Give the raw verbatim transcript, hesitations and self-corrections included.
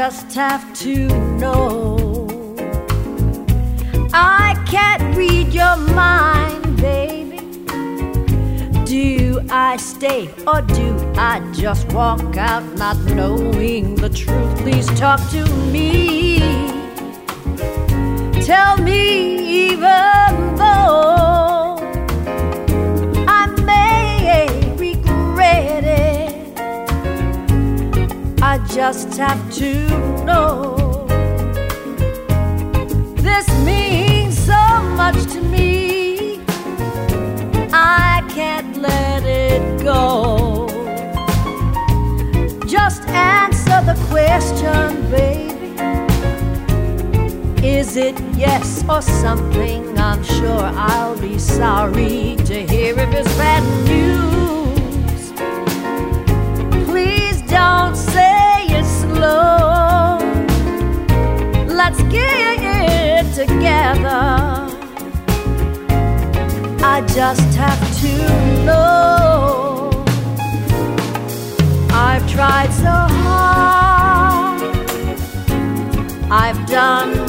just have to know. I can't read your mind, baby. Do I stay or do I just walk out not knowing the truth? Please talk to me. Tell me, even though I may regret it, I just have to know. This means so much to me, I can't let it go. Just answer the question, baby. Is it yes or something? I'm sure I'll be sorry to hear if it's bad news. Please don't say it slow. Let's get it together. I just have to know. I've tried so hard, I've done